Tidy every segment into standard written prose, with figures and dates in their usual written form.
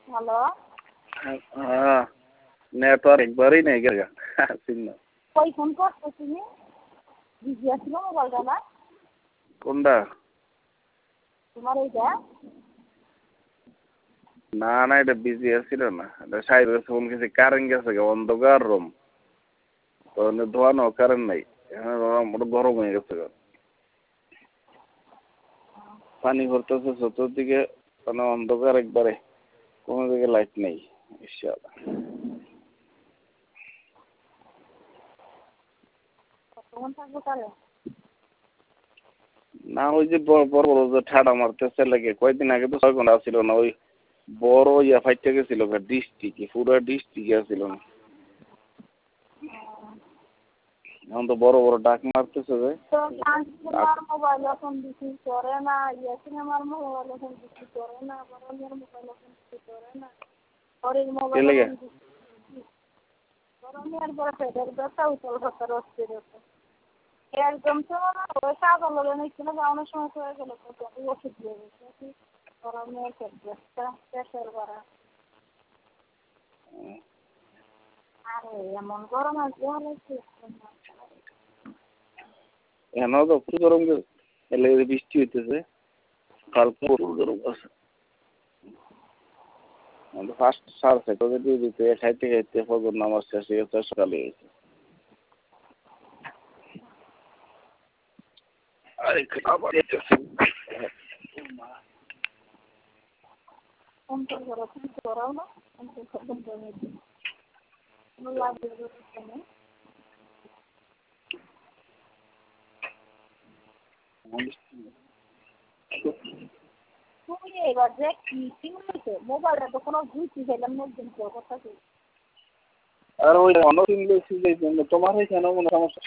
Hello. হ্যাঁ, network একবারই নেই গেল সিগন্যাল। কই ফোন করছো তুমি? বিজি আছিল মোবাইলটা না? কোনটা? তোমার এইটা? না না, এটা বিজি আছিল না। এটা সাইডে ফোন গেছে, কারেন্ট গেছে, অন্ধকার রুম তো ধোয়ানো কারেন্ট নাই। এখন গরম হয়ে গেছে। পানি ভরতেছে চতুর্দিকে, মানে অন্ধকার একবারে, কোনো দিকে লাইট নেই। না, ওই যে বড় বড় যে ঠাডা মারতেছে লাগে, কয়েকদিন আগে তো 6 ঘন্টা ছিল না। ওই বড় ফাইটটা গেছিল, ডিস্ট্রিক্ট পুরো ডিস্ট্রিক্ট ছিল না। এখন তো বড় বড় ডাক মারতেছে যে মোবাইল এখন বিক্রি করে না, সিনেমার মোবাইল এখন বিক্রি করে না, গরমের মোবাইল এখন বিক্রি করে না। ঘরের মোবাইল গরমের পরে পেটের ব্যথা, উতল ব্যথার অস্থিরতা একদম তো ওই কাগজ নিচ্ছিল, অনেক সময় হয়ে গেল তো ওষুধ দিয়ে গেছে। গরমের পেট ব্যথা, প্রেশার বাড়া, আরে এমন গরম আছে এখন তো খুব গরম এলে বৃষ্টি হইতেছে, কালকে গরম আছে। ফার্স্ট 6:30 দিয়ে দিতে খাইতে খাইতে ফজর নামাজ শেষ হয়ে গেছে, সকালে গেছে। আরে খাবার করাও না তুমি এবার যে কি হয়েছে মোবাইলটা তো কোনো বুঝতে চাইলাম না, একদিন কথা কি আর ওই অন্য কিনলে তোমার হয়েছে না কোনো সমস্যা?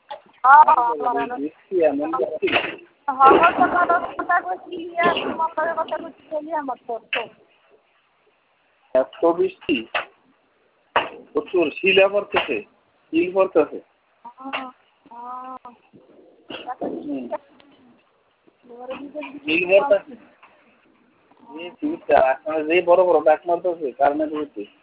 এত বৃষ্টি, প্রচুর শিলা পড়তেছে, শিল পড়তেছে। যে বড় বড় ডাক মারতেছে কারণে